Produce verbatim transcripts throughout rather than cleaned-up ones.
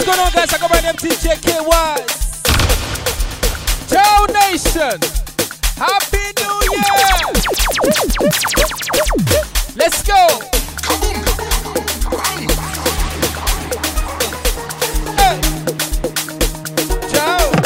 What's going on, guys? I got my name T J K Y. Joe Nation. Happy New Year. Let's go. Hey. Joe.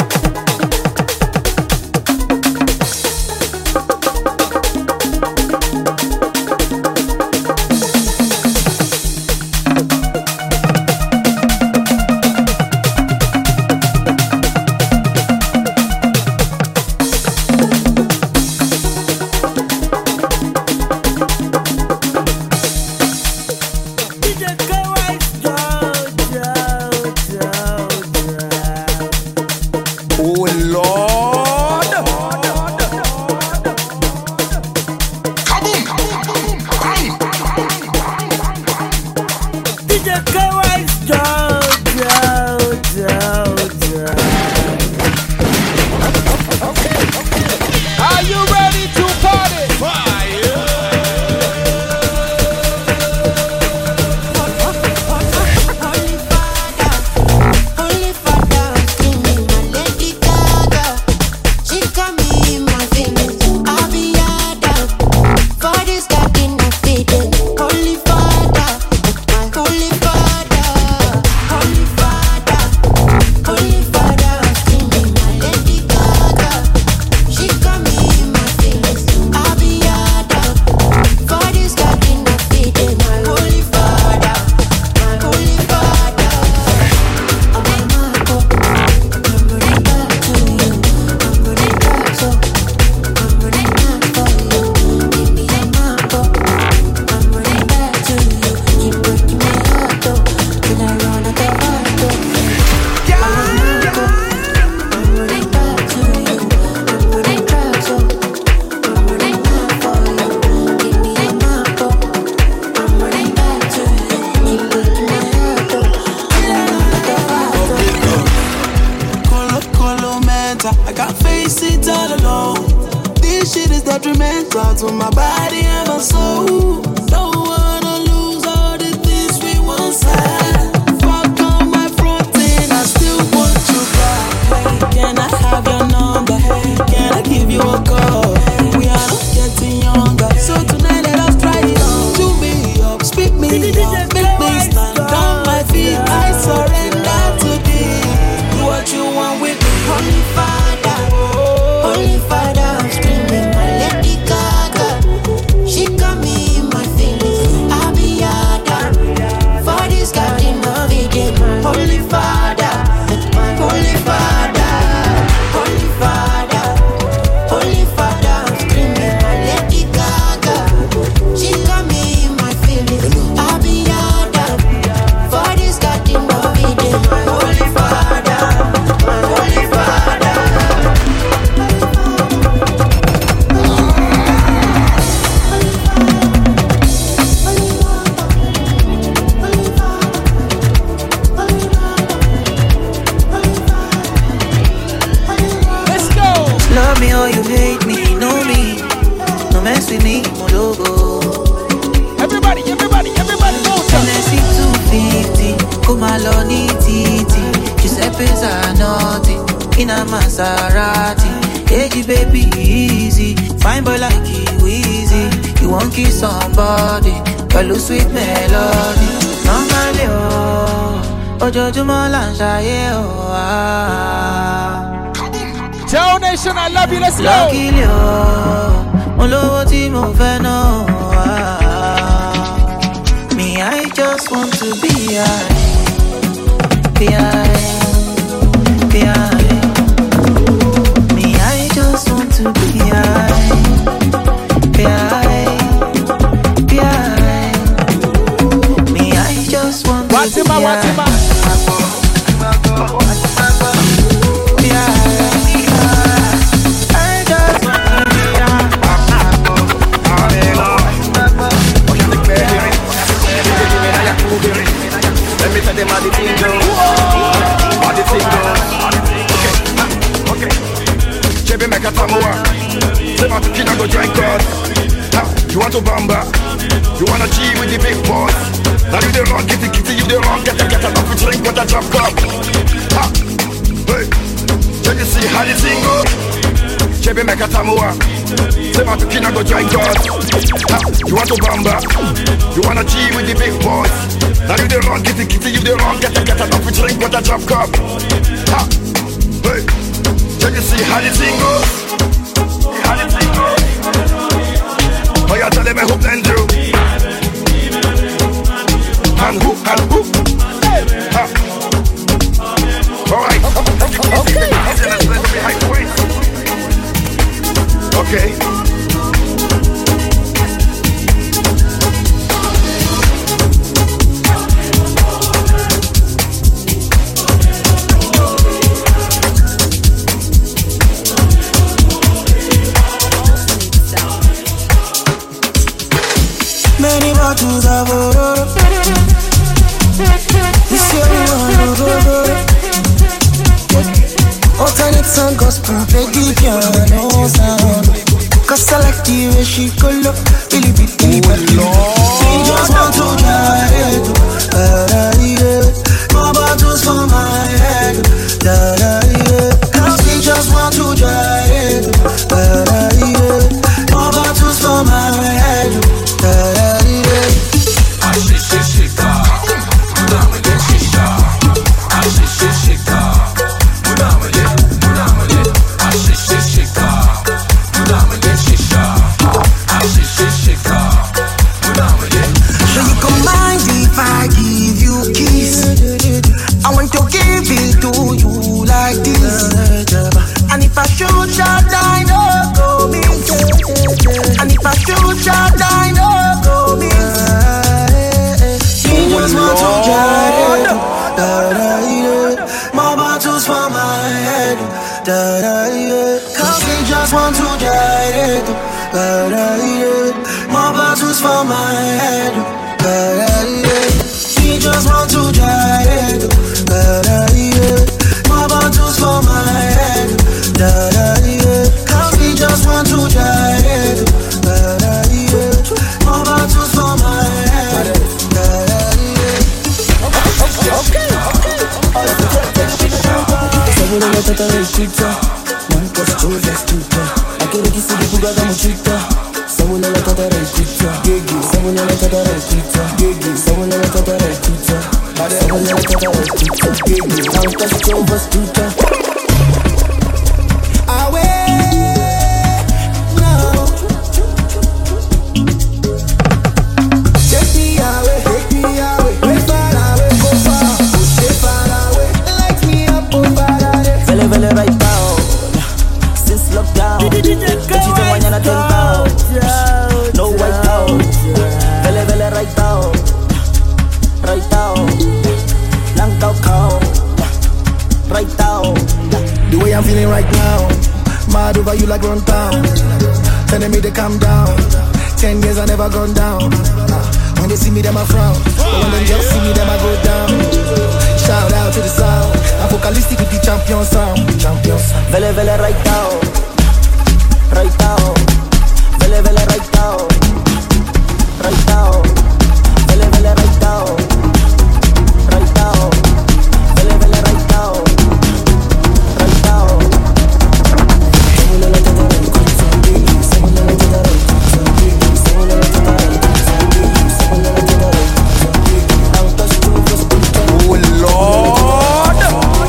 Joe Nation, I love you, let's go. Me, I just want to be high. Be high. Be high. Me, I just want to be high. Be high. Be high. Me, I just want to be high. Let me tell them how the thing goes. How the thing goes. Okay, okay. J B make a tamua. Say my pikin I go drink God. You want to bamba? You wanna G with the big boys? Now you the wrong, kitty kitty, you the wrong. Get a get a coffee drink with a drop cup. Ha, hey, can you see how the thing go? Chebe make a tamuwa. Say my tukina go join God. Ha, you want to bamba? You wanna G with the big boys? Now you the wrong, kitty kitty, you the wrong. Get a get a coffee drink with a drop cup. Ha, hey, can you see how the thing go? How the thing go? Oh, you tell them I hope and do. And who, and who? Ha. All right. Okay. Okay. Many bottles of water. This year we want to go. Alternate sound, gospel, play the piano sound. Cause I like the way she color, really big deep. She just want to die. More bottles for my head. Cause she just want to die. More bottles for my head. More bottles for my head. She just want to die. More bottles for my head. Cause we just want to die. More bottles for my head. Okay, okay. Aquele que se divulga da multidão. Essa mulher é toda requita. Essa mulher é toda requita. Essa mulher é toda requita. Essa mulher é toda requita. Não tá se eu vou escutar. No white out, vele vele right out, right out, lang out cow, right out. The way I'm feeling right now, mad over you like run town. Telling me to calm down. Ten years I never gone down. When they see me, them I frown. But when they just see me, them I go down. Shout out to the sound. Apocalyptic with the champion sound. Champion sound. Vele vele right out, right out. Vele vele right out, right out. Vele vele right out, right out. Vele vele right out, right out. Oh Lord.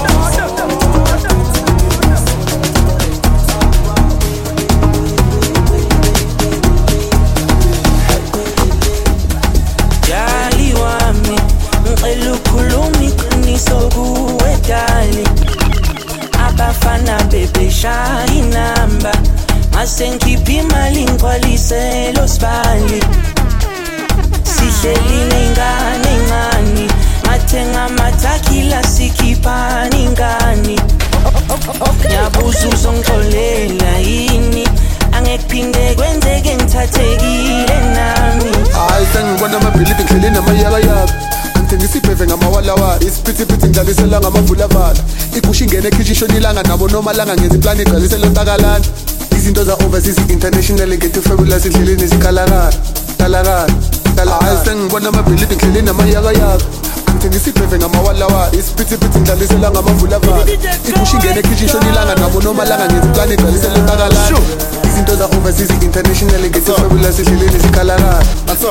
Abafana bebe shaya inamba masengikhipha imali ngigcwalise lo sibali sihleli nengane encane mathenga amathakila sikhipani ingane ngiyabuza uzongixolela yini angekuphinde kwenzeke ngithathekile nami hayi sengibona amabhilidi ngidleleni amayala yabo ngisibheve ngamawalawala isiphithiphithi ngidlalisela ngamavulavala igusha ingene ekhishi ishonilanga nabo noma langa ngenza iplani igcwalisela ontakalana izinto za-overseas international ngethu fabulous endleleni zikhalakala kalakala ngidlala hayi sengibona amabhilidi ngidlele namayakayaka angithengisa ibheve ngamawalawa isiphithi-phithi ngidlalisela ngamavulavala igusha ingene ekhishi ishonilanga nabo nomalanga ngenza iplani igcwalisela entakalana izinto za-overseas international ngesefabula sidleleni sikhalakala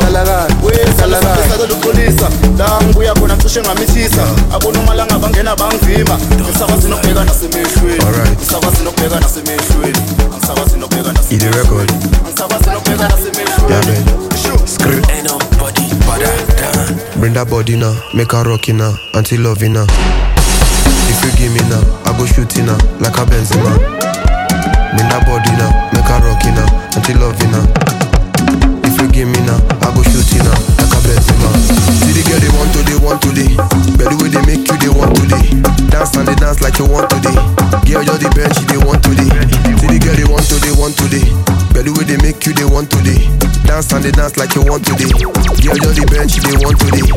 ukholisa la ngibuya khona cishe ngamithisa abonomalanga bangena bangivima ngisakwazi nokubheka nasemehlweni ngisakwazi nokubheka nasemehlweni ngisakwazi nokubheka nasemehlweni ngisakwazi nokubheka nasemehlweni Ain't nobody but I. Bring that body now, make her rock now, until loving now. If you give me now, I go shooting now, like a Benzema. Bring that body now, make her rock now, until loving now. If you give me now, I go shooting now, like a Benzema. See the girl they want to, they want to day. But the way they make you, they want to day. Dance and they dance like you want to day. Girl, you're the bench, they want to day. See the girl they want to, they want to day. But the way they make you, they want to day. Dance and they dance like you want to day. Girl, you're the bench, they want to day.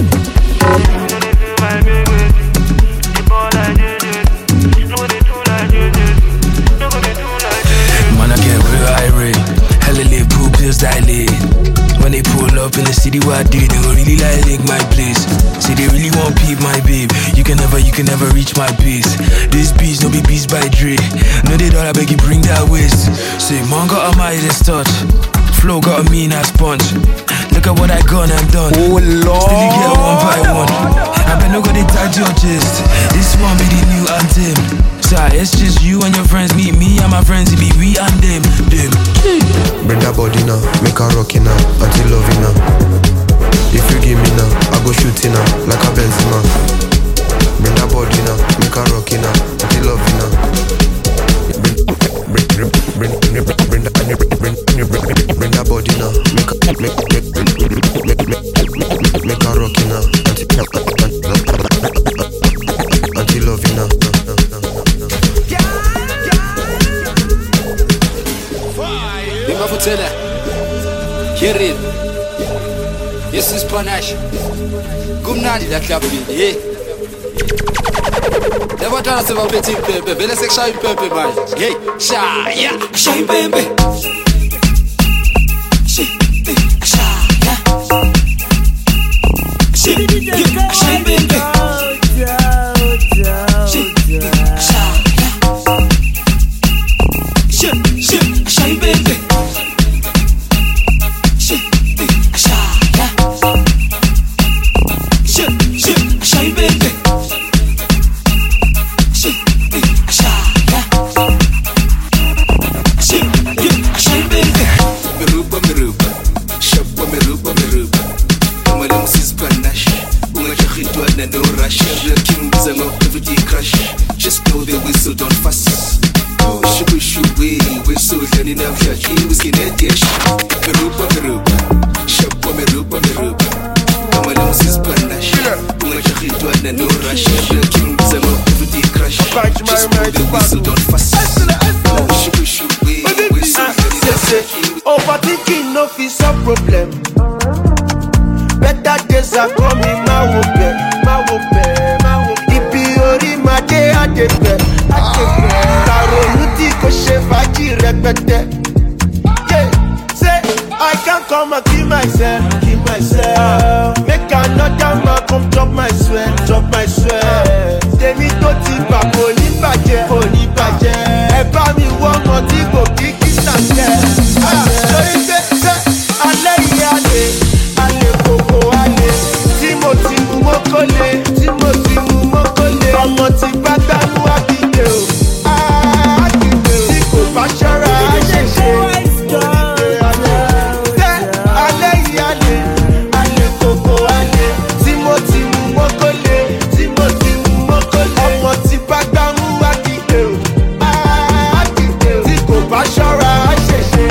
Man, I get real irate. Hella live pool pills dilate. When they pull up in the city where I do, they gon' really like lick my place. Say they really want peep my babe. You can never, you can never reach my pace. This beast no be beast by Dre. No they don't, I beg you bring that waist. Say man got a Midas touch. Flow got a mean ass punch. Look at what I got and done. Oh Lord. Still you get one by one. I bet no go they touch your chest. This one be the new anthem. Sorry, it's just you and your friends. Meet me and my friends. It be we and them. Them. Bring that body now, make her rock now, until loving now. If you give me now, I go shooting now, like a Benzema. Bring that body now, make her rock now, until loving now. Bring, bring, bring, bring, bring, bring, that, bring, bring, bring, bring, bring that body now, make her, make, make, make, make, make, make her rock now, until, until loving now. Tena, hear it. Yes, is Panache. Gumnani la club hey. Never tell us about petting pepe. Let's say shy pepe, man. Hey, shy, yeah, shy pepe. Shy, shy, yeah. Shy pepe. Shy pepe. Just know that we still don't fuss. Shubu shubu, we so learning now. He was getting a dish. Meruba meruba, shubu meruba meruba. I'm a little sis panache. We are just doing a no rush. The king is a lot of the crash. Just know that we still don't fuss. Shubu shubu, we so learning now. Overthinking no is a problem. Better days are coming, my wope, my wope, my wope. Ipiori ma de adepe, adepe. Karonuti ko shefaji repete. Yeah, say I can't come and kill myself, kill myself. Make another man come drop my sweat, drop my sweat. Demi to ti pa poli baje, poli baje. Eba mi wo mo ti go kiki sanje. Ah, so ife se ale yale. Timothy Mokole, Timothy Mokole, ọmọ ti gbàgbà mú àkìdè o, àkìdè o, tí kò bá ṣọ́ra àṣẹṣe. Tẹ́ alẹ́ yìí alẹ́, alẹ́ kòkó alẹ́, Timothy Mokole, Timothy Mokole, ọmọ ti gbàgbà mú àkìdè o, àkìdè o, tí kò bá ṣọ́ra àṣẹṣe.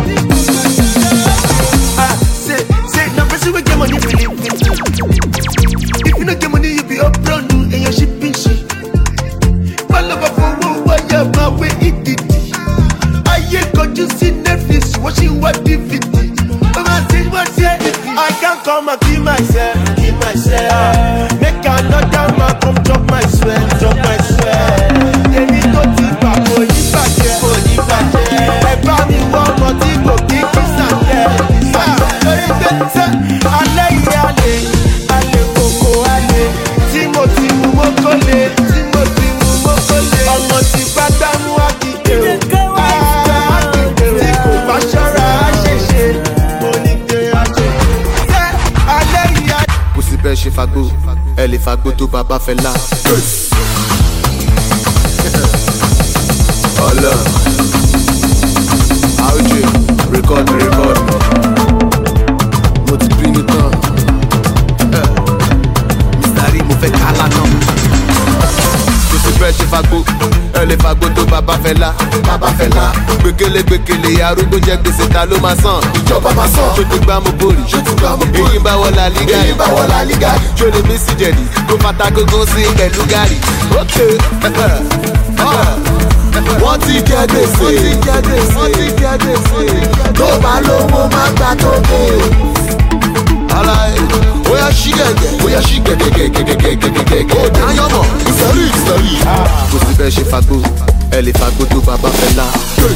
Ah, say, say, na person wey get money for live. If you don't get money, you be up brand new and your shipping shit. Follow up for one wire, my way it did. I ain't got you see Netflix watching what D V D. But I said, what's here? I can't come and kill myself, kill myself. Make another man come drop my sweat, drop my sweat. They need to tip up, oh, you back here, oh, you back here. I found me one more tip, oh, kick this and that. Ah, so you get, I lay here. fagbó, ẹ lè fagbó tó bàbá fẹ́ là. Ọlọ, Audrey, record me, record me. Mo ti bínú tán. Mister Rí mo fẹ́ kálá náà. Kò sí bẹ́ẹ̀ ṣe fagbó, ẹ lè fagbó tó bàbá fẹ́ là. Bàbá fẹ́ là. Gbèkélé gbèkélé arúgbó jẹ gbèsè ta ló máa san. Ìjọba máa san. Ṣó ti gbá mo bórì? Ṣó ti gbá mo bórì? Èyí ń bá wọlá lígàrí. Èyí ń bá wọlá lígàrí. Ṣó lè mí sí jẹ̀dí? Kó fata gógó sí pẹ̀lú gàrí. Ókè. Wọ́n ti jẹ gbèsè. Wọ́n ti jẹ gbèsè. Wọ́n ti jẹ gbèsè. Tó bá lówó má gbà tó dé. Alaye, oya ṣí gẹ̀gẹ̀, oya ṣí gẹ̀gẹ̀gẹ̀gẹ̀gẹ̀gẹ̀gẹ̀. Ó dáyọ̀ mọ̀, ìsọ̀rí ìsọ̀rí. Kò sí bẹ́ẹ̀ ṣe fagbó, ẹ lè fagbó tó bàbá fẹ́ là.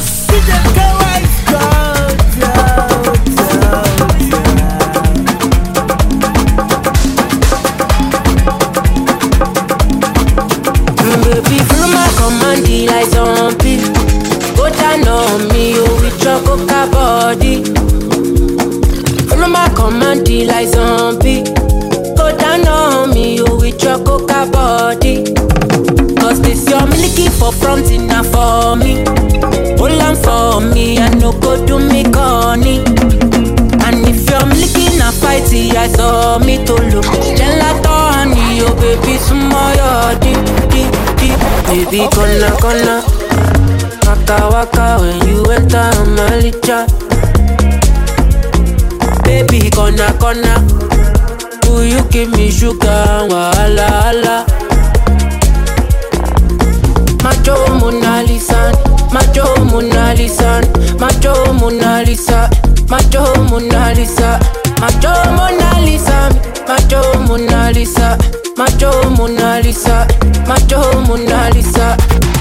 Baby, through my command, the lights on P. Go down on me, oh, with your coca body. Through my command, the lights on P. Go down on me, oh, with your coca body. Cause this your milky for front enough for me. Hold on for me, I no go do me corny. And if you're milky na fighty, I saw me to look. Gelato honey, oh baby, smile, deep, deep, deep. Baby, gonna, gonna. Waka, waka, when you enter my licha. Baby, gonna, gonna. Will you give me sugar, wala, wala. Macho Mona Lisa, Macho Mona Lisa, Macho Mona Lisa, Macho Mona Lisa, Macho Mona Lisa, Macho Mona Lisa, Macho Mona Lisa, Macho Mona Lisa.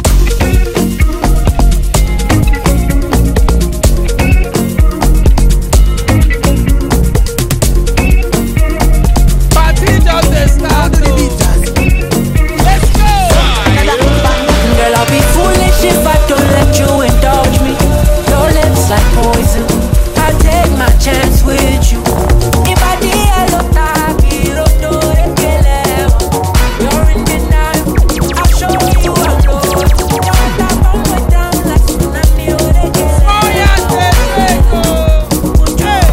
Party just start. Let's go. Girl, I'll be foolish if I don't let you indulge me. Your lips like poison. I take my chance with you. If I did look like you don't do it, you're in denial. I'll show you how to. Don't stop on my down like tsunami or the gale. Oh yeah, let's go. Hey.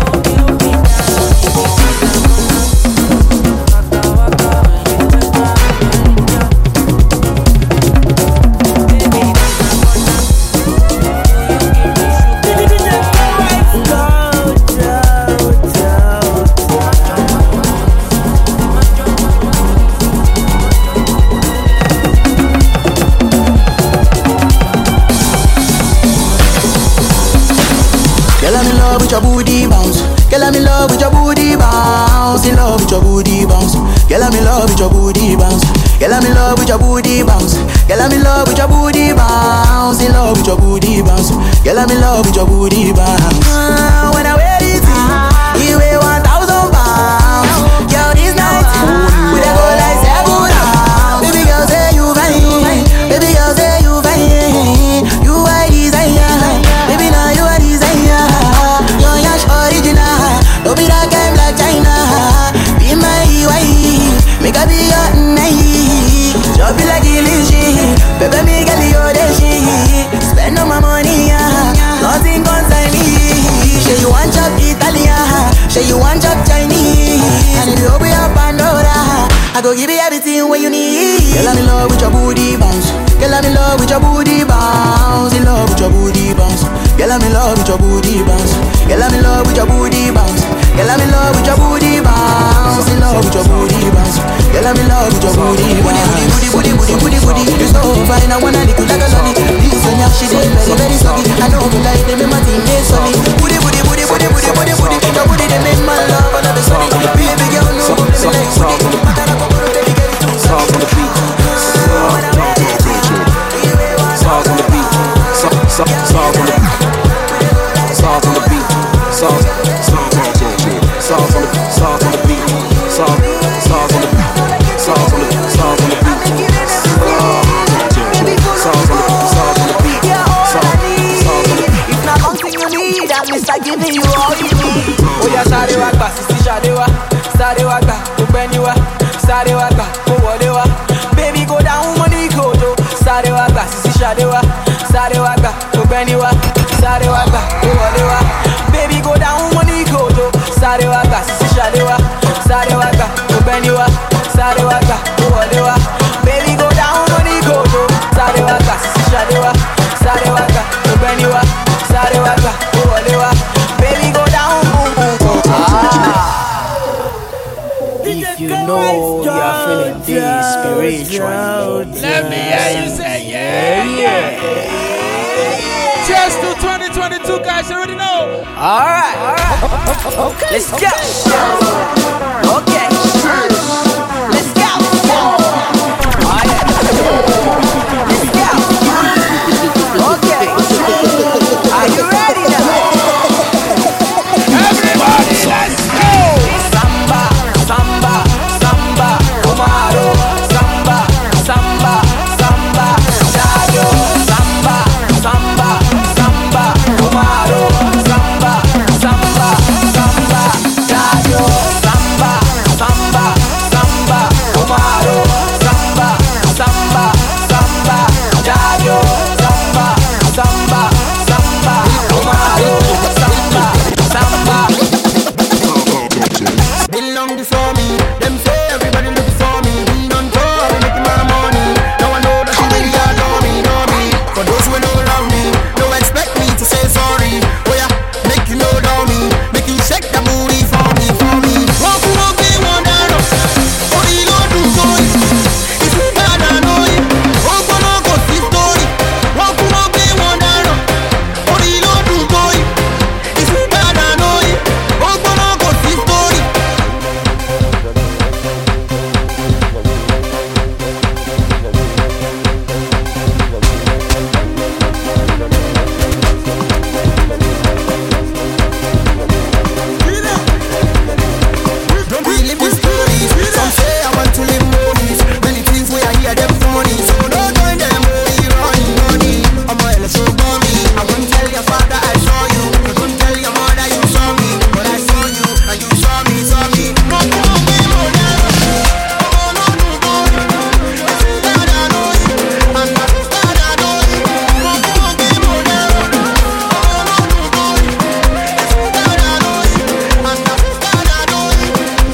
Girl, I'm in love with your booty bounce. Girl, I'm in love with your booty bounce. In love with your booty bounce. Girl, I'm in love with your booty bounce. Girl, I'm in love with your booty bounce. Girl, I'm in love with your booty bounce. In love with your booty bounce. Girl, I'm in love with your booty bounce. Ah, when I wear it, you weigh one thousand pounds. Girl, this night we dey go like seven rounds. Baby girl, say you fine. Baby girl, say you fine. You are desire. Baby, now you are desire. You're yash original. Don't be that kind like China. Be my wife. Make a be your night. Drop it like illusion. Baby, me get your dashi. Spend all my money, yeah. Nothing concern me. Say you want chop Italian. Say you want chop Chinese. And if you open up Pandora, I go give you everything what you need. Girl, I'm in love with your booty bounce. Girl, I'm in love with your booty bounce. In love with your booty bounce. Girl, I'm in love with your booty bounce. Girl, I'm in love with your booty bounce. Girl, I'm in love with your booty bounce. In love with your booty bounce. Girl, I'm in love with your booty bounce. Booty, booty, booty, booty, booty, booty. You're so fine, I wanna lick you like a sunny. This one, yeah, she did very, very soggy. I know you like them in my team, they sunny. Booty, booty, booty, booty, booty, booty, booty. Your booty, they make my love all of a sudden. Baby girl, no, let me like booty. I gotta go, baby, get it too Sauce on the beat. Sauce on the beat. Sauce on the beat. Sauce on the beat. Sauce, sauce on the sauce on the sauce on the beat. Sauce, sauce on the sauce on the sauce on the beat. Sauce on the sauce on the beat. Sauce, sauce on the beat. If not something you need, I'm Mister giving you all you need. Oya sáré wá gbà sísí ṣàdé wá, sáré wá gbà gbogbo ẹni wá. sáré wá gbà kó wọlé wá. Baby go down money go low, sáré wá gbà sisi ṣadé wá, sáré wá gbà kó gbẹ́ni wá, sáré wá gbà kó wọlé wá. Baby go down money go low, sáré wá gbà sisi ṣadé wá, sáré wá gbà kó gbẹ́ni wá, sáré wá gbà kó wọlé wá. Baby go down money go low, sáré wá gbà sisi ṣadé wá, sáré wá gbà kó gbẹ́ni wá, sáré wá gbà kó wọlé wá. Baby go down boom boom boom. If you know you're feeling this spiritually, let me hear you say yeah, yeah. Cheers to twenty twenty-two, guys. You already know. All right, all right. Okay, let's go. Okay, let's go. Oh yeah, let's go. Okay, are you ready now? Everybody, let's go. Samba, samba, samba, Omaro, samba, samba, samba, Dayo, samba, samba, samba, Omaro, samba, samba, samba, Dayo, samba, samba, samba, Omaro, samba, samba, samba, Dayo, samba, samba, samba, Omaro, samba, samba. Been long before me, them say everybody looking for me. Been on tour, we making my money. Now I know that you really adore me, know me. For those who don't love me, don't expect me to say sorry. Oh yeah, make you know down me, make you shake that booty for me, for me. Walk walk me one down, oh you don't do boy. It's me bad I know it. Walk walk go see story. Walk walk me one down, oh you don't do boy. It's me bad I know it. Walk walk go see story. Don't believe these stories. Some say I want to live movies. Many things where I hear them funny. So don't join them money, running money. I'm a hell so bummy. I won't tell your father I saw you. I won't tell your mother you saw me. But I saw you and you saw me, saw me. No, no, no, no, no. Oh, no, no, no. This is bad, I know it. And that is bad, I know it. No, no, no, no, no. Oh, no, no, no. This is bad, I know it. And that is bad, I know it.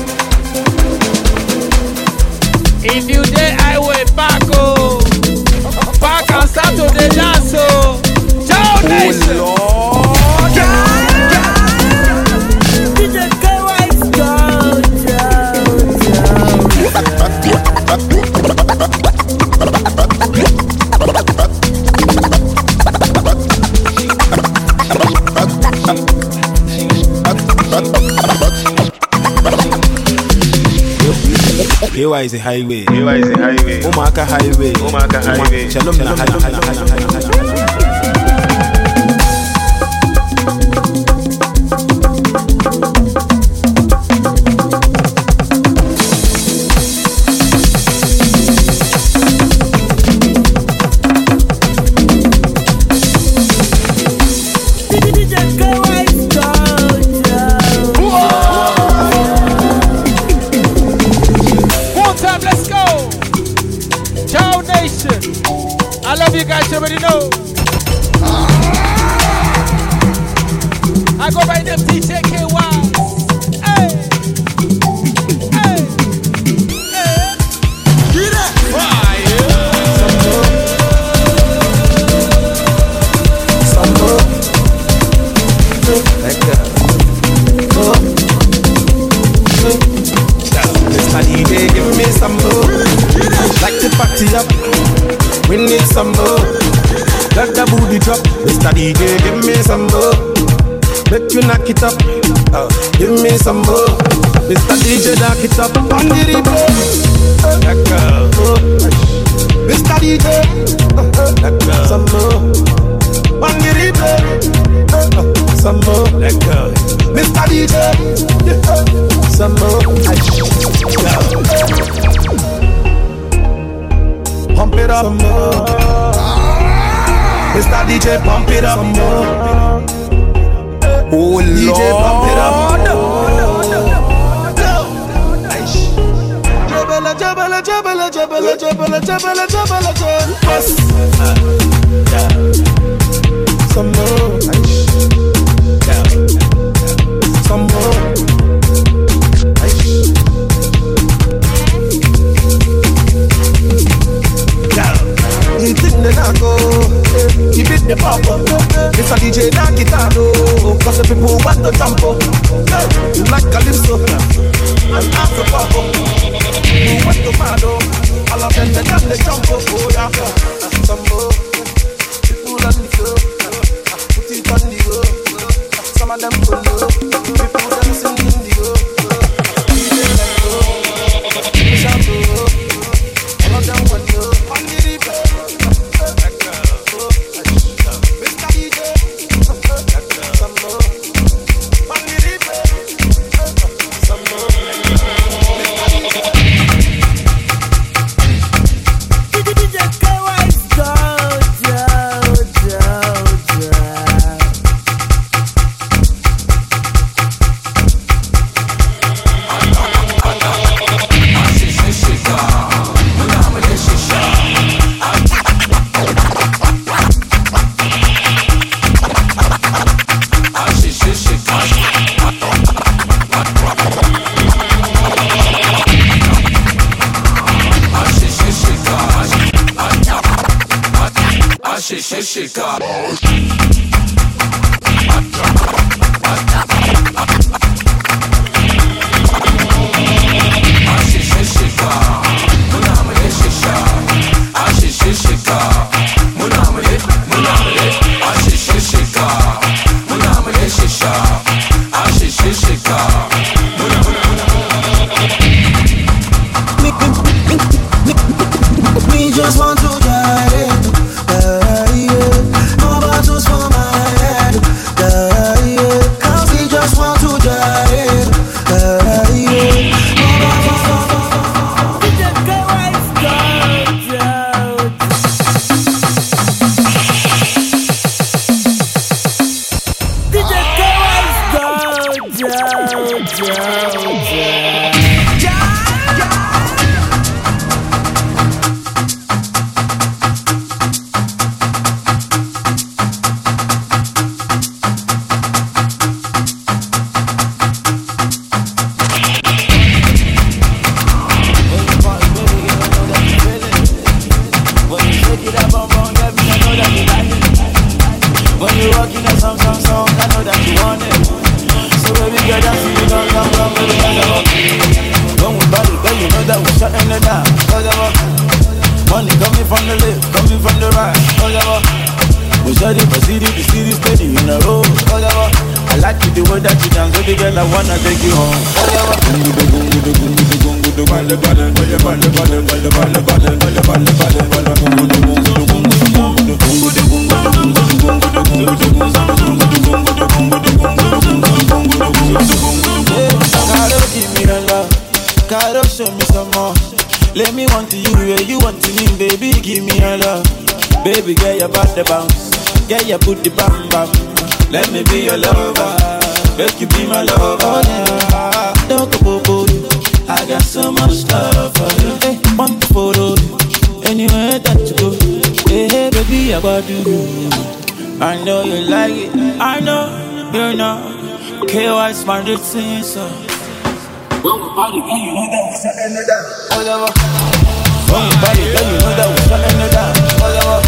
If you day highway back oh, back and start to the dance oh. Joe Nation. D J K White, go, K Y is a highway. K Y is a highway. Omaka highway. Omaka highway. Shalom na highway. D J K White, go, One time, let's go. Joe Nation. I love you guys, you already know. I go by them D J K Y. Hey. Hey. Hey. Get it. Mister D J, give me some more. Like to party up. We need some more. Let the booty drop. Mister D J, give me some more. Make you knock it up. Uh, give me some more. Mister D J, knock it up. On the replay. Let go. Mister D J, let go. Some more. On the replay. Some more. Let go. Mister D J, some more. Pump it up some more. Mister D J, pump it up some more. Oh D J, pump it up. double, double, double. Bust. Some more. Some more. You think that I go? You beat the pop up. It's a D J that guitar though. Cause the people want to jump up. You like Calypso and Afro pop up. You want to mad up. All of them they got the jump up. Oh yeah. Some more people on the floor. Put it on the go. Some of them don't know. People dancing in the go. D J let go. Push out to go. All of them want to on the replay. Baby girl, you bout the bounce. Girl, you put the bam bam. Let me be your lover. Make you be my lover. Oh yeah. Don't go bobo. I got so much love for you. Hey, want to follow you anywhere that you go. Hey, hey baby, I got you. I know you like it. I know you know. K Y smart it since so. When we party, girl, you know that we're shutting it down. Whatever. When we party, girl, you know that we're shutting it down. Whatever.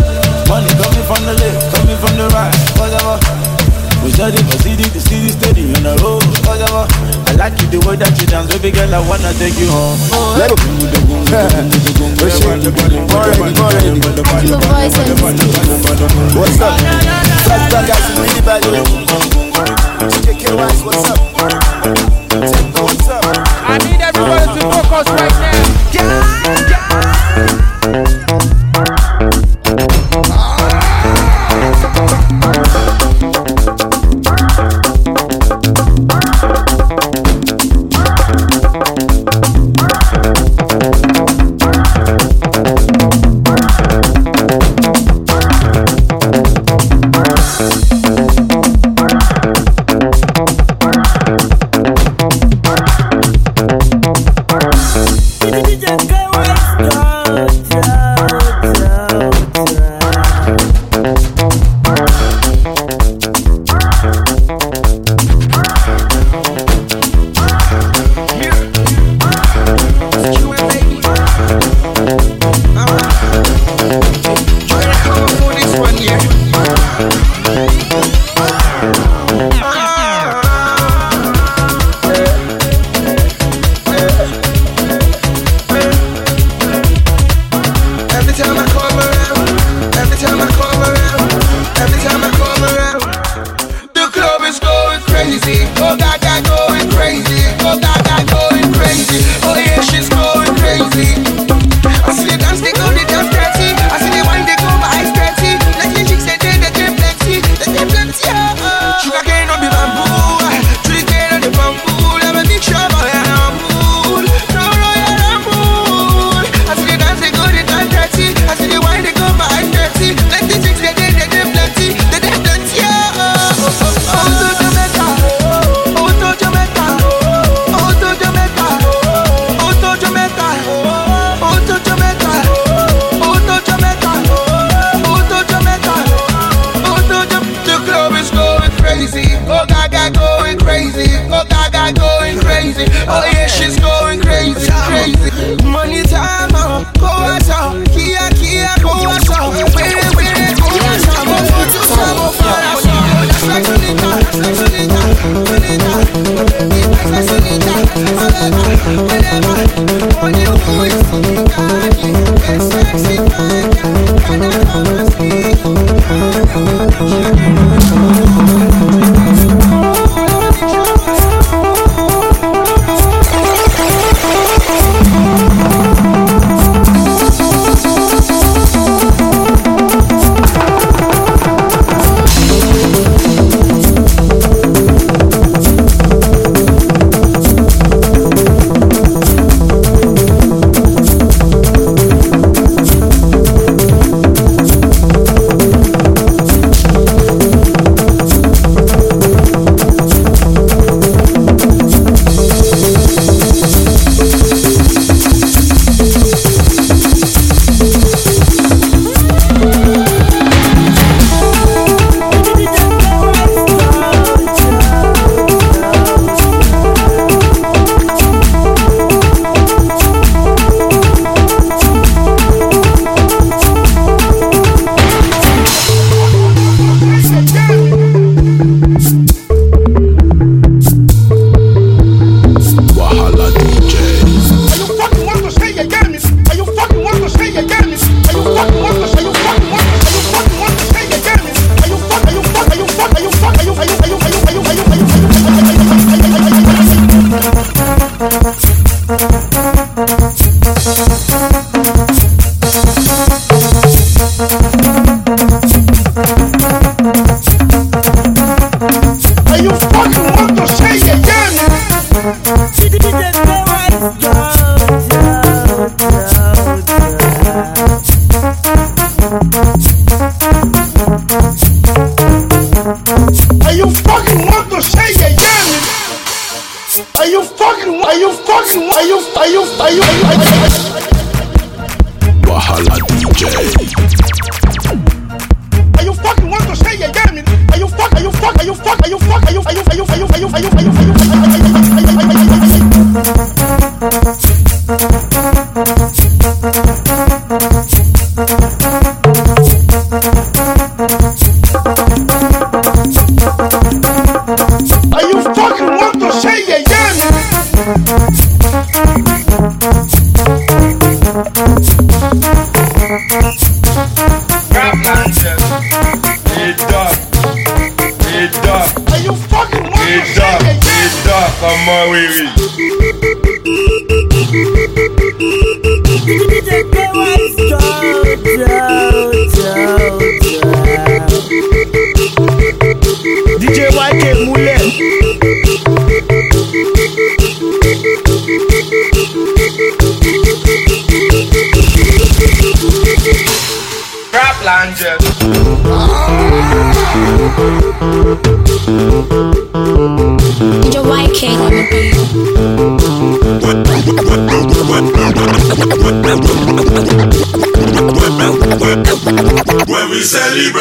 Money coming from the left, coming from the right, whatever. We study for city, the city steady on the road, whatever. I like you the way that you dance, baby girl, I wanna take you home. Let it What's up? Flash back out to me, bad. K K Y, what's up? What's up? I need everybody to focus right now. Yeah, yeah. Go gaga, going crazy. Go gaga, going crazy. Oh yeah, she's going crazy. I see the dance, they go, they dance dirty. I see the wine, they go, my eyes dirty. Like the chicks, they did, they did plenty. They did plenty, yeah. Sugar cane on the bamboo. Tree cane on the bamboo. Let me big show, boy, and I'm cool. No, no, yeah, I'm cool. I see the dance, they go, they dance dirty. I see the wine, they go, my eyes dirty. Like the chicks, they did, they did plenty. They did plenty, yeah. Oh, oh, oh, oh, Jamaica. Oh, to Jamaica. Oh, to Jamaica. Oh, to Jamaica. Oh, to Jamaica. Oh, to Jamaica. Oh, to Jamaica. Oh, to Jamaica. The club is going crazy. Go gaga, going crazy. Go gaga, going crazy. Oh yeah, she's going crazy, crazy. Money time, oh, go out, oh. Kia, Kia, go out, oh. Wait, wait, wait, go out, oh. Go to some of us, oh. That's like Sunita, that's like Sunita, Sunita. That's like Sunita, whatever, whatever. On you, who is Sunita? It's sexy, can I come and When we celebrate,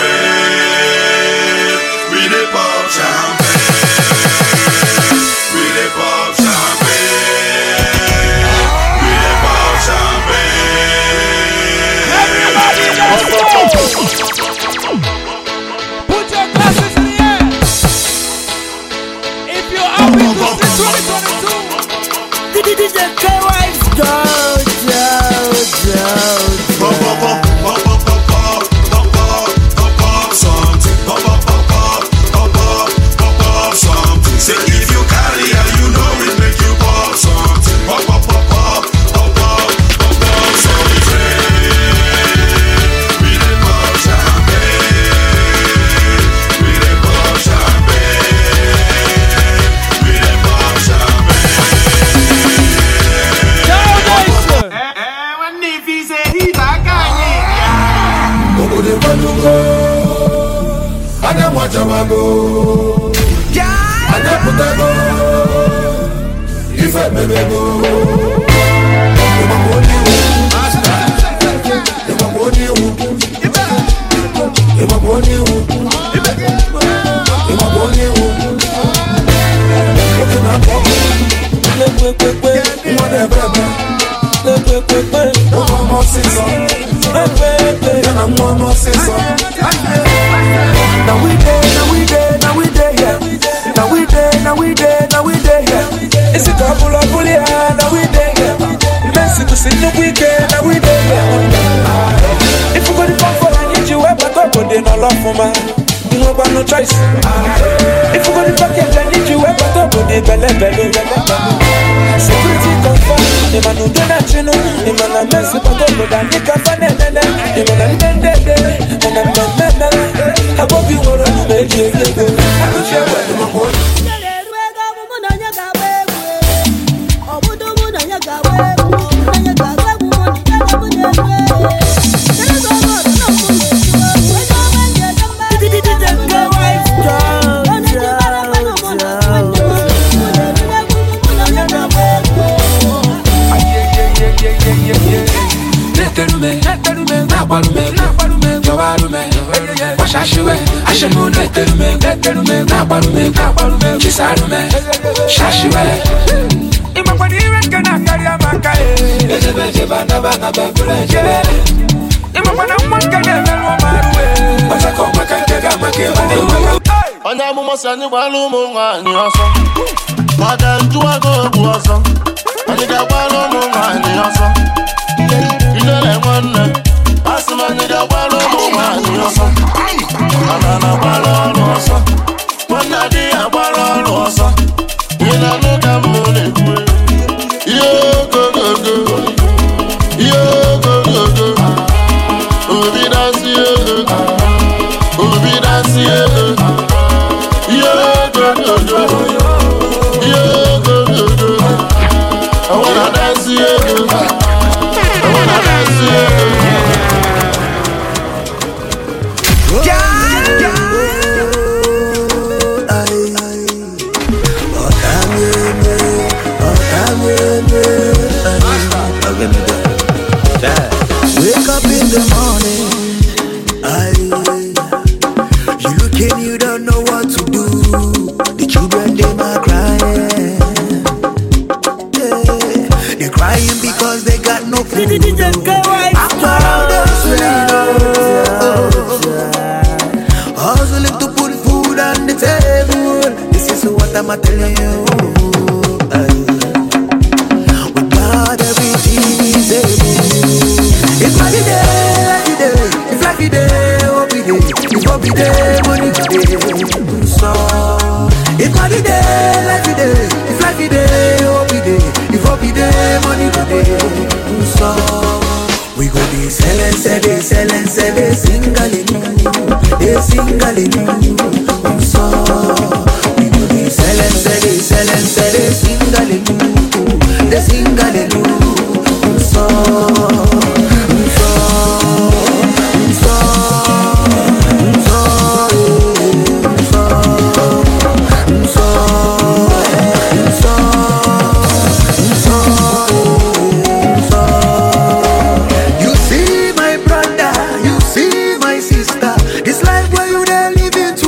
we dey pop champagne. We dey pop champagne. We dey pop champagne. Everybody just go. Put your glasses in the air. If you're happy to see twenty twenty-two, D D J K-Wise, go, go, go, go. Say if you mago. Anya putago. Ife memego. Emamoni wu. Emamoni wu. Emamoni wu. Emamoni wu. Looking at me. Whatever. One more season. One more season. Now we there, now we there, now we there, yeah. Now we there, now we there, now we there, yeah. It's a couple of bully, now we there, yeah. Mexico City, no weekend, now we there, yeah. If you go to pump for I need you, but I go there, no love for man. You know about no choice. If you go to package, I need you, but I go there, belle, belle, belle. Security confirm, the man who don't know, the man I mess with, but I go there, the man I the man I depend on, and I'm not mad. I hope you want to make it go. I could share with my boy. Onye amụma si anyị gbara ụmụ nwaanyị ọsọ maka nju agụ bụ ọsọ anyị ga-agbara ụmụ nwaanyị ọsọ ilere nwanne asị m anyị ga-agbara ụmụ nwaanyị ọsọ mana na-agbara ọrụ ọsọ nwanne adịghị agbara ọrụ ọsọ ị na-anụ ka m na-ekwu ihe ogogogo ihe ogogogo obi na-asị ego obi na-asị ego yeah, go, go, go. Yeah, go, go, go. I wanna dance, yeah. I wanna dance, yeah. Yeah, yeah. Wake up in the morning. I, you look and you don't know what to do. The children, them are crying. Yeah. They're crying because they got no food. I'm around hustling, hustling to put food on the table. This is what I'm telling you. With God, everything is able. It's like the day, like the day. It's like the day, oh be day. It's what be day, money be day. So it's not the day, like the day. It's like the day, oh be day. It's what be day, money be day. So we go be selling, selling, selling, selling, singling, they singling. So we go be selling, selling, selling, selling, singling, they singling. So. This life where you there living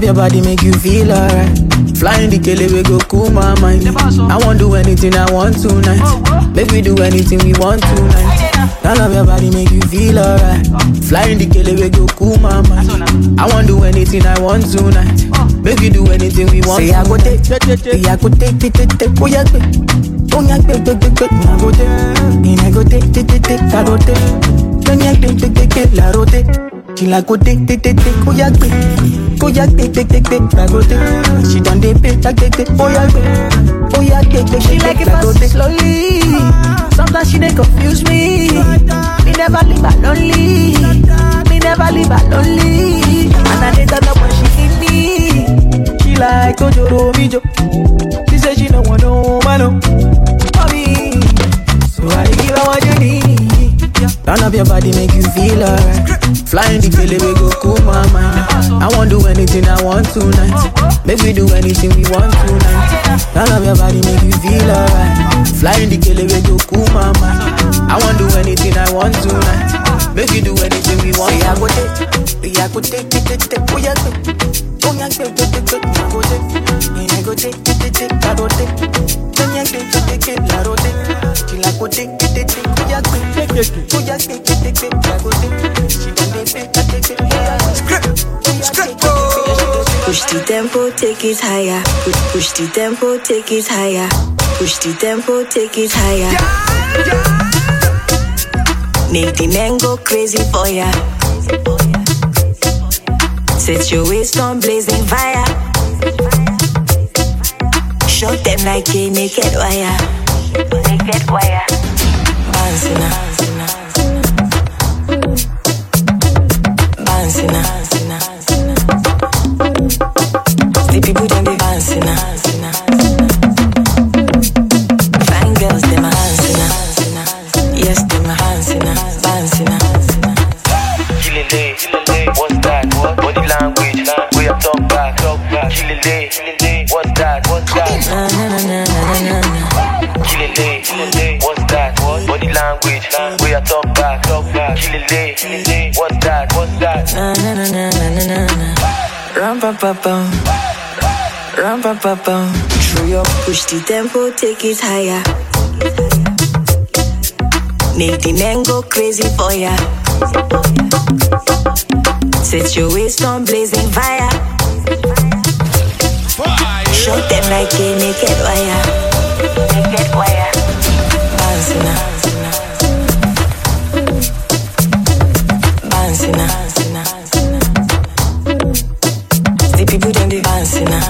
of your body make you feel alright. Flying the kele we go cool my mind. I won't do anything I want tonight. Make we do anything we want tonight. All of your body make you feel alright. Flying the kele we go cool my mind. I won't do anything I want tonight. Make we do anything we want. Say I go take, say I go take, take, take, take. Oh yeah, take, oh yeah, take, take, take, take. I go take, I go take, take, take, take. I go take, then yeah, take, take, take, take. La rote. She like go take, take, take, take. Oh yeah, take, oh yeah, take, take, take, take. I go take. She done dey pay, take, take, take. Oh yeah, take, oh yeah, take, take, take. She like it fast slowly. Sometimes she dey confuse me. Me never leave her lonely. Me never leave her lonely. And I dey turn up when she need me. She like Ojoro Mijo. She say she no want no man no. For me, so I dey give her what you need. Turn up your body, make you feel alright. Flying the kele we go cool my mind. I won't do anything I want tonight. Make we do anything we want tonight. Turn up your body, make you feel alright. Flying the kele we go cool my mind. I won't do anything I want tonight. Make we do anything we want. Say I go take, say I go take, take, take, take. Oh yeah, take, oh yeah, take, take, take, take. I go take, I go take, take, take, take. I go take, then yeah, take, take, take, take. La rote, till I go take, take, take, take. Oh yeah, take, take, take. Oh yeah, take, take, take, take. I go take, she done dey pay, take, take, take. Script, script. Push the tempo, take it higher. Push, push the tempo, take it higher. Push the tempo, take it higher. Make the men go crazy for ya. Set your waist on blazing fire. Shock them like a naked wire. Naked wire. Bouncing up. Bouncing up. The people don't be bouncing up. Fine girls, them are bouncing up. Yes, them are bouncing up. Bouncing up. Killing day, what's that? What? Body language, we have talk back, talk back. Killing day, what's that? What's that? Na na na na na na. Killing day, what's that? What? Body language, we have talk back, talk back. Killing day, what's that? What's that? Na na na na na na na. Ram pa pa pam. Ram pa pa pam. Through your push the tempo, take it higher. Make the men go crazy for ya. Set your waist on blazing fire. Shock them like a naked wire. Naked wire. Bouncing up. Bouncing up. The people don't be bouncing up.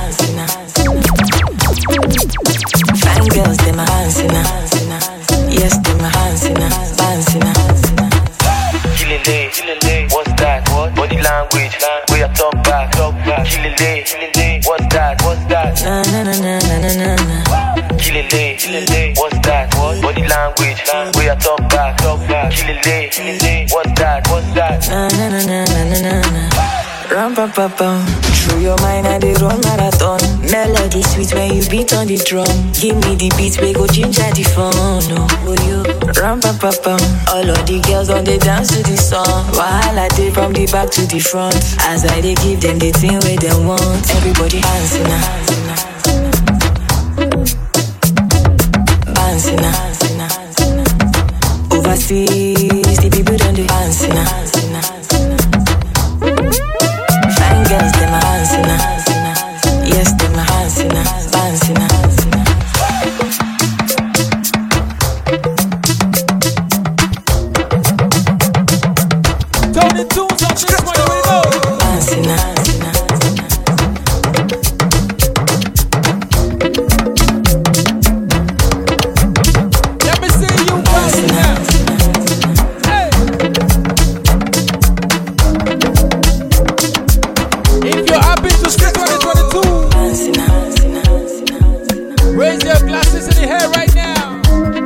Fine girls, them are bouncing up. Yes, them are bouncing up. Bouncing up. Killing day, what's that? What? Body language, we have talk back, talk back. Killing day, what's that? What's that? Na na na na na na na. Killing day, what's that? What? Body language, we have talk back, talk back. Killing day, what's that? What's that? Na na na na na na na. Ram pa pa pam. Through your mind I dey run marathon. Melody sweet when you beat on the drum. Give me the beat we go ginger the fun. No, oh you. Ram pa pa pam. All of the girls on they dance to the song. Wahala dey from the back to the front. As I dey give them the thing where they want. Everybody dancing now. Bouncing now. Overseas the people don't do dancing now. Fine girls, them are dancing now. Yes, them are dancing now. Dancing now. Tony Tunes on this one, here we go. Dancing now. Let me see you dancing now. Hey. If you're happy to split twenty twenty-two, raise your glasses in the air right now.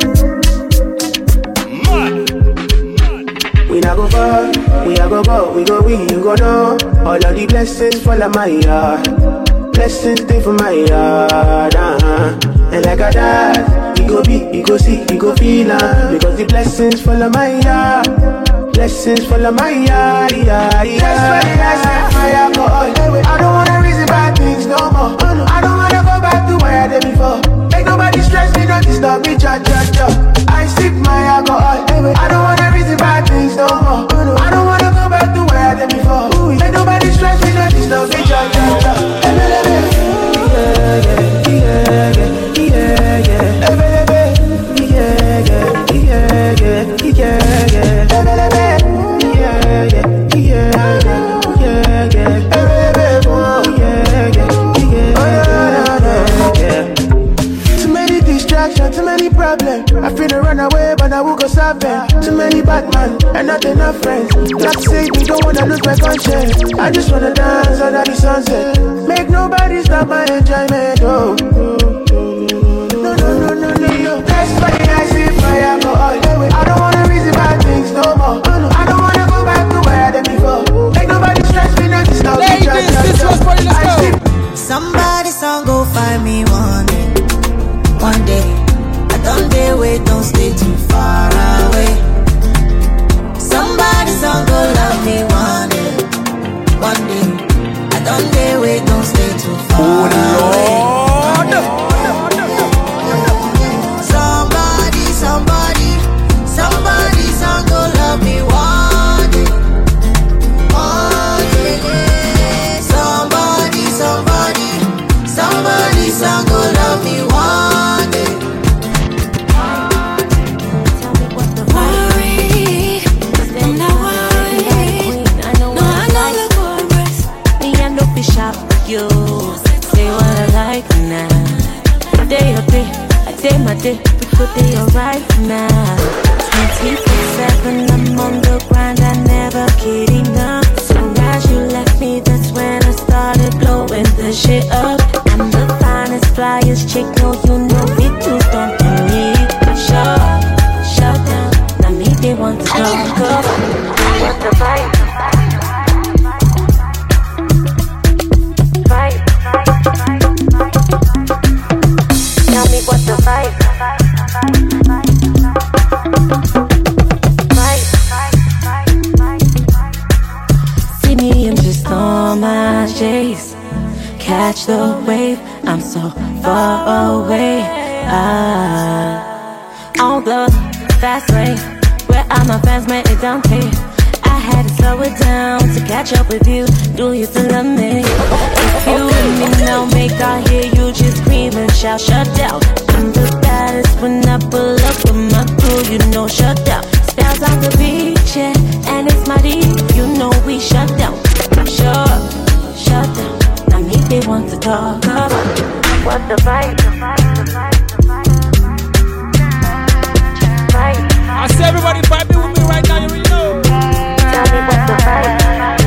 We not go far, we a go go, we go we, you go know. All of the blessings fall on my yard. Blessings stay for my yard, uh-huh. And like I died, we go be, we go see, we go feel uh, because the blessings fall on my yard. Blessings fall on my yard, yeah, yeah. That's why I say fire go all the way. I don't wanna reason I finna run away, but I will go stop them. Too many bad men and not enough friends. Like say me, don't wanna lose my conscience. I just wanna dance under the sunset. Make nobody stop my enjoyment. Oh, no, no, no, no, no, no. That's funny, I see fire go all the way. I don't wanna reason bad things no more. I don't wanna go back to where I did before. Make nobody stress me, not stop. Ladies, this was for you, let's go. Somebody song go find me one day. One day. I don't dare wait, don't stay too far away. Somebody song go love me one day. One day. I don't dare wait, don't stay too far away. Somebody, somebody, somebody song go love me one day. One day. Somebody, somebody, somebody song go love me one day. Worry, then I worry. No, I know the chorus. Me and no fish out for you. Say what I like now. Day or day, I day my day. We could be alright now. twenty-four seven, I'm on the grind. I never get enough. Soon as you left me, that's when I started blowing the shit up. I'm the finest, flyest chick. No, you know it too. Don't need shut up, shut down. Now me they want to talk up. What's the fight? Fight. Tell me what's the fight? See me, I'm just on my chase. Catch the wave, I'm so far away. Ah, on the fast lane, where all my fans made it don't pay. I had to slow it down to catch up with you. Do you still love me? If you with me now, make I hear you just scream and shout, shut down. I'm the baddest when I pull up with my crew, you know, shut down. Spells on the beach, yeah, and it's my deep, you know we shut down. Shut up, shut down. Now me they want to talk up. What's the fight? I see everybody vibing with me right now, you really know. Tell me what's the fight?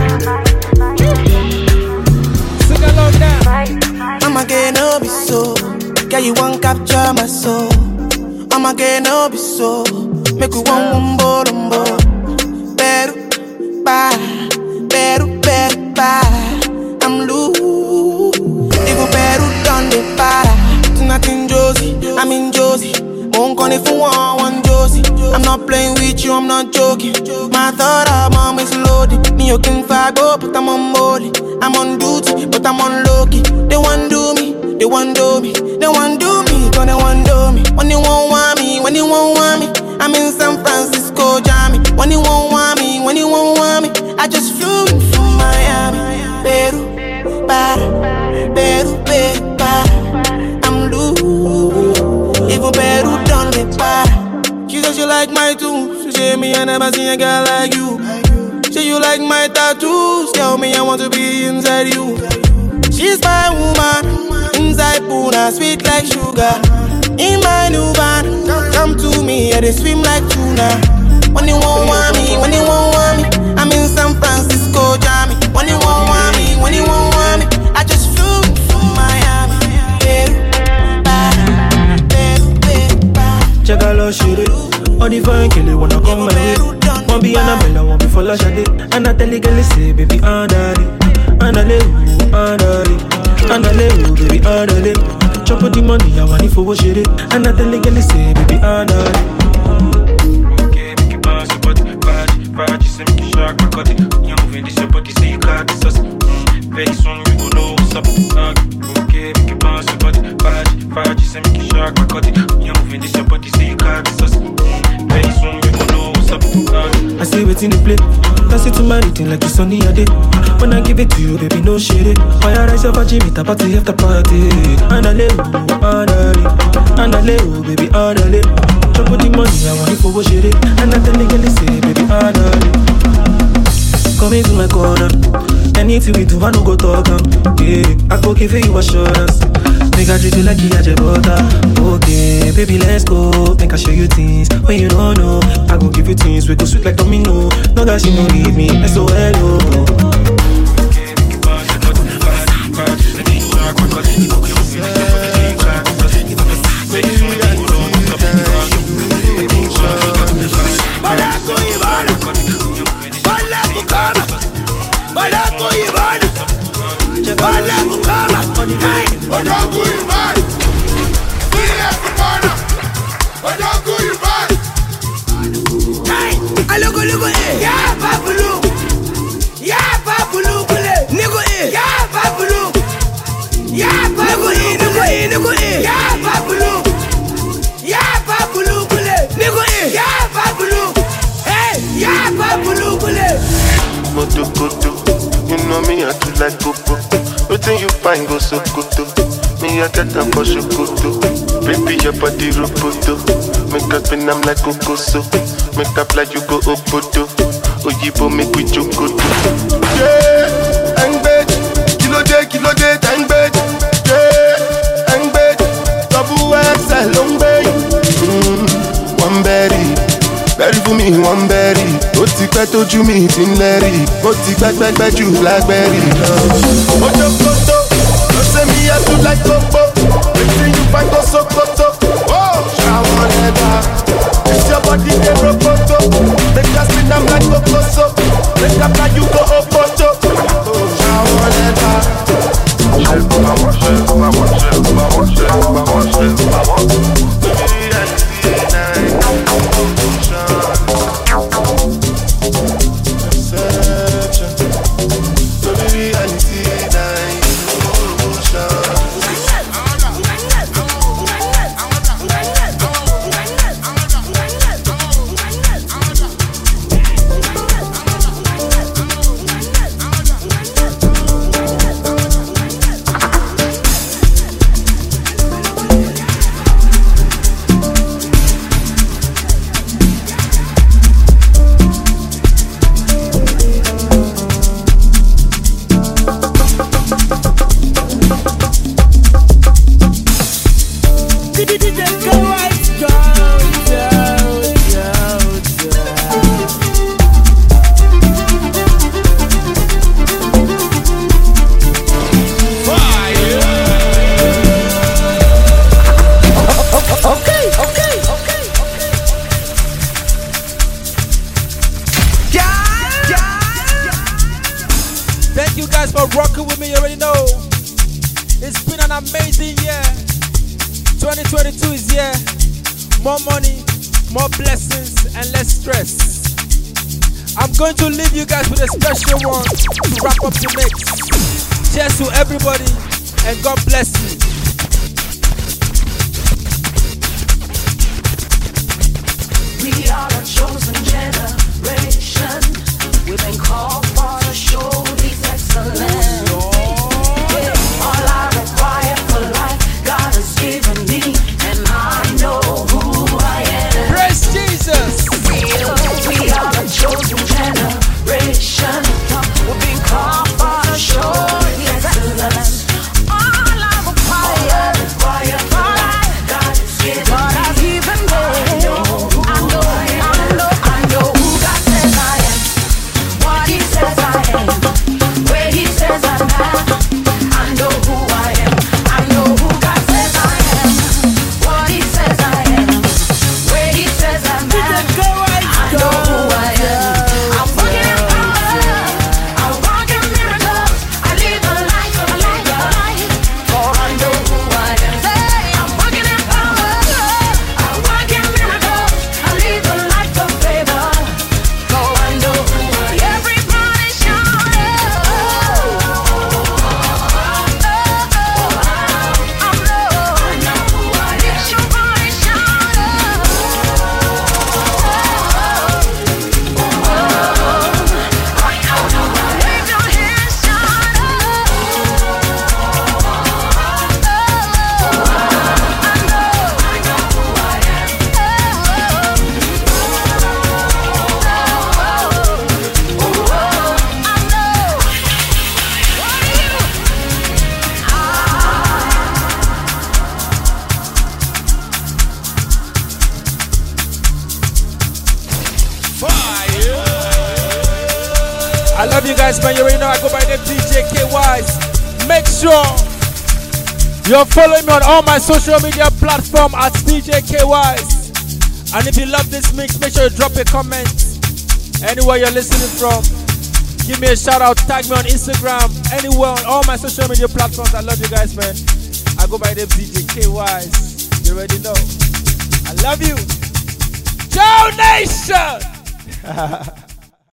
Sing along now. I'ma get no be so. Girl, you won't capture my soul. I'ma get no be so. Make you one wumbo lumbo. Beru, ba, beru, beru, ba. I'm loose. Even beru done the para. Tonight in Josie, I'm in Josie. Won't call if you want one Josie. I'm not playing with you, I'm not joking. My thought of mom is loaded. Me you can fag up, but I'm on molly. I'm on duty, but I'm on low-key. They want do me, they want do me. They want do me, cause they want do me. When you won't want me, when you won't want me, I'm in San Francisco, Jammy. When you won't want me, when you won't want me, I just flew in from Miami. Peru, para, Peru, Peru, para. I'm loose. Even Peru done me para. She said she like my too. She say me I never seen a girl like you. Say you like my tattoos. Tell me I want to be inside you. She's my woman. Inside Puna, sweet like sugar. In my new van, come to me, yeah, they swim like tuna. When you won't want me, when you won't want me, I'm in San Francisco, Jammy. When you won't want me, when you won't want me, I just flew from Miami. Check out love shit. All the fine kill it wanna come my way. One be Annabella, one be for Lash Ade. And I tell the girl, say, baby, andale, andale, andale, andale, baby, andale. Chop up the money, I want it for what shit. And I tell the girl, say, baby, andale. Okay, make it bounce, your body, body, body, say make it shock, my body. You moving this your body, say you got this us. Very soon we gon' know what's up. Okay, make it bounce, your body, body, body, say make it shock, my body. You moving this your body, say you got this us. Very soon we gon' know what's up. I say wait in the play. Pass it to my thing like it's sunny a day. When I give it to you, baby, no shade. Fire rise up a Jimmy, tap party after party. And I live, and I live, and I live, baby, and I live. Chop the money, I want it for what shade. And I tell the girl, say, baby, and I live. Come into my corner. Anything we do, I no go talk. Um. Yeah, I go give you assurance. Make I treat you like you had your butter. Okay, baby, let's go. Make I show you things when you don't know. I go give you things we go sweet like domino. No that she don't leave me, S O L O. You know me, I do like Coco. Nothing you find go so good. Me, I get them for Shokoto. Baby, your body roboto. Make up and I'm like Coco so. Make up like you go Opoto. Oyibo make we chokoto. Yeah, and bed. Kilo day, kilo day, and bed. Yeah, and bed. Double X L long bed. Mm, one berry. Berry for me, one berry. Ó ti pẹ́ tójú mi ti ń lẹ́rì. Ó ti pẹ́pẹ́pẹ́ ju blackberry. Ojo koto, no say me I do like Coco. Wetin you find go Sokoto? Oh, ṣàwọn ẹ̀dá. It's your body dey rokoto. Make us spin am like Kokoso. Make up like you go Opoto. Oh, ṣàwọn ẹ̀dá. Vamos, vamos, vamos, vamos, vamos. Going to leave you guys with a special one to wrap up the mix. Cheers to everybody and God bless you. We are a chosen generation. We've been called for to show His excellence. Yeah, all I require for life, God has given me, and I know who I am. Praise Jesus. We are, we are a chosen generation. We've been called for to show His excellence. All I require. I love you guys, man. You already know I go by the D J K Wise. Make sure you're following me on all my social media platforms at D J K Wise. And if you love this mix, make sure you drop a comment anywhere you're listening from. Give me a shout out, tag me on Instagram, anywhere on all my social media platforms. I love you guys, man. I go by the D J K Wise. You already know. I love you. Joe Nation!